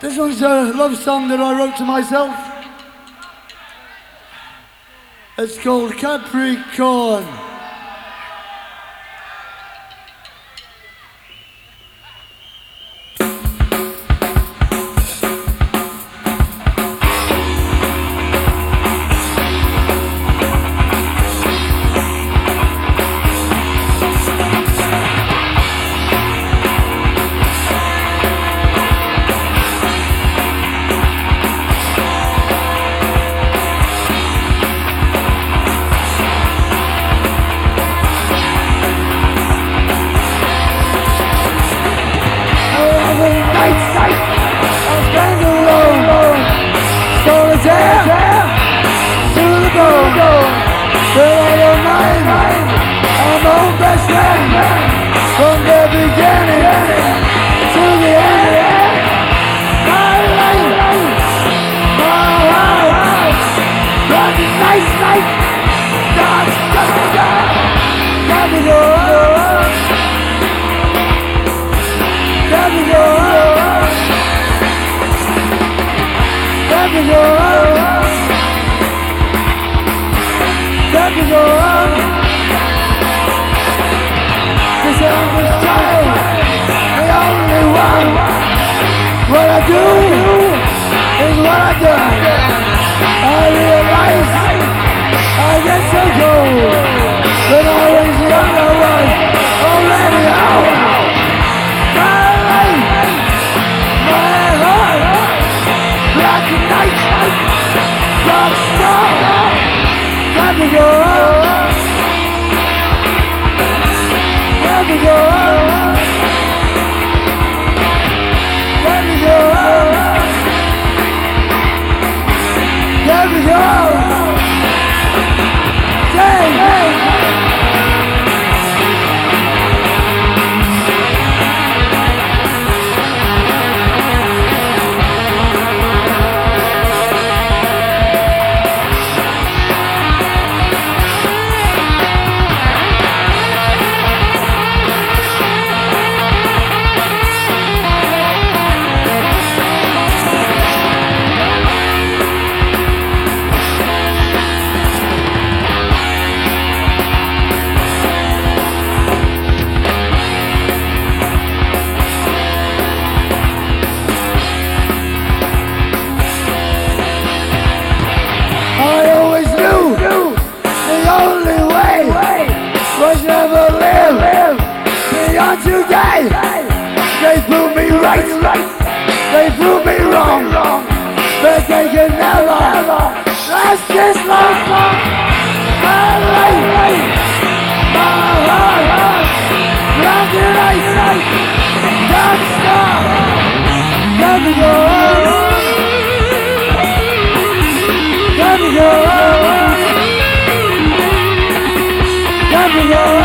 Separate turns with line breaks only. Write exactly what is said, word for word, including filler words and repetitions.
This one's a love song that I wrote to myself. It's called Capricorn. From the beginning to the end, my life, my heart, but nice life, God's gotta go, gotta go, gotta go, gotta go, gotta go. Cause I'm the child, the only one. What I do is what I do. I realize I get so cold. When I was young I was already out. My life, my heart, black and night, dark star. Got to go. Let me go, let me go, let me go, say, hey. Today, they prove me right, they prove me wrong, but they can never last this long. My life, my heart, black and ice, dark star, gotta go, gotta go, gotta go.